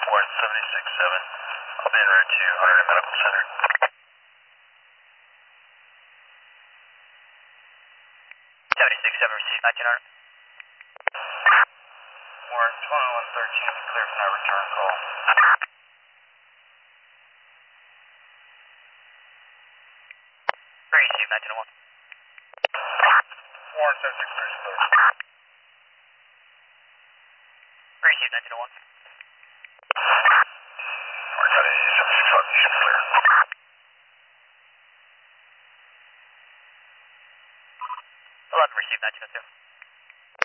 Warren 76-7. I'll be en route to Hunter Medical Center. Received 1900. Warren 2113, clear for now return call. Received 1901. Warren 763 is clear. Received 1901. Warren 765, you should be clear. 11, received 1902.